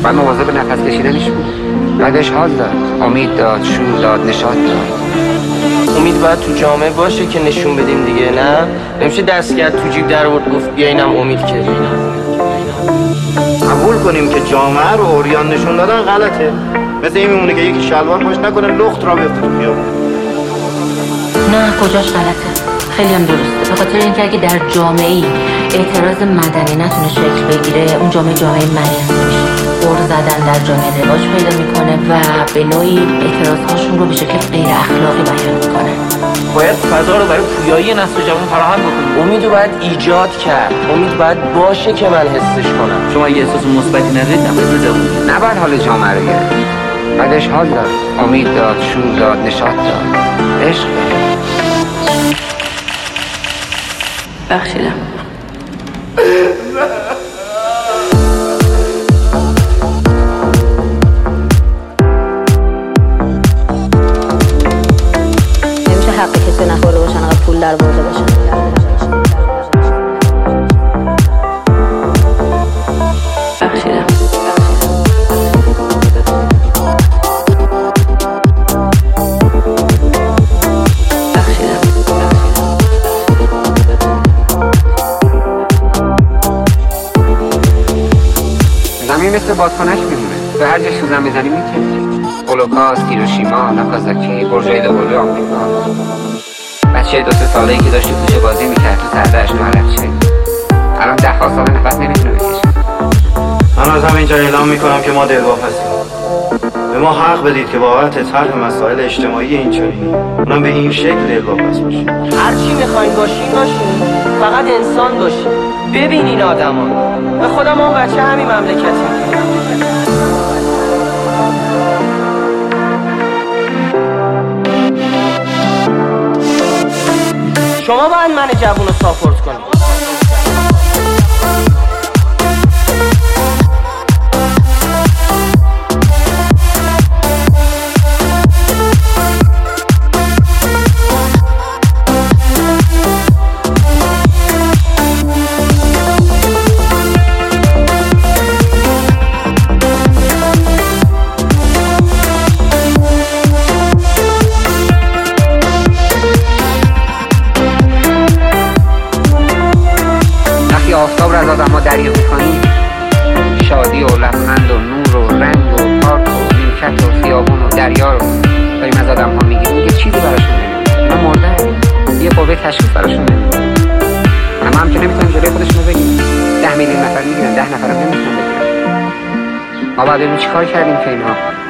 بعد مواظب نفس کشیدنش بود. بعدش حال داد، امید داد، شور داد، نشاط داد. امید باید تو جامعه باشه که نشون بدیم دیگه، نه؟ نمیشه دست کرد تو جیب در آورد گفت بیا اینم امید که قبول کنیم که جامعه رو عریان نشون دادن غلطه. مثل این میمونه که یکی شلوار پاش نکنه لخت را بیفته تو خیابون. نه کجاش غلطه؟ خیلی هم درسته. به خاطر اینکه اگه در جامعه‌ای اعتراض مدنی نتونه شکل بگیره، اون جامعه مریض میشه. دور زدن در جامعه رواج پیدا میکنه و به نوعی اعتراضهاشون رو به شکل غیر اخلاقی بیان میکنه. باید فضا رو برای پویایی نسل جوان فراهم بکنیم. امید رو باید ایجاد کرد. امید باید باشه که من حسش کنم. شما اگه احساس مثبتی ندارید نباید بزنید. نباید حال جامعه رو گرفت. بعدش حال داد، امید داد، شور داد، نشاط داد، عشق داد. بخشیدم. نمیشه حق کسی نخورده باشن اقدر پول در برده باشن. بخشیدم. زمین مثل بادکنک میمونه، به هر جا سوزن بزنی میکنه. هولوکاست، هیروشیما، ناکازاکی، برج ایل‌آباد آمریکا. بچه 2-3 ساله‌ای که داشت تو کوچه بازی میکرد تو سرده‌اش تو علفچه، الان 10 سال نفس نمیتونه بکشه. من از همینجا اعلام میکنم که ما دلواپسیم. به ما حق بدید که بابت طرح مسائل اجتماعی اینچنینی اونم به این شکل دلواپس باشیم. هر چی میخواین باشین فقط انسان باشین. ببین این آدما، به خودم اون بچه همین مملکتی. شما باید من جوون رو ساپورت کنید. آفتاب رو از آدم ها دریافت کنیم، شادی و لبخند و نور و رنگ و پارک و نیمکت و خیابون و دریا رو داریم از آدم ها میگیریم. یه چیزی براشون نمیدونیم، اینا مردن، یه قوه تشخیص براشون نمیدونیم. اما هم که نمیتونن جلوی خودشون رو بگیرن. 10 میلیون نفر میگیرن، 10 نفر هم نمیتونن بگیرن. ما باید ببینیم چی کار کردیم که اینها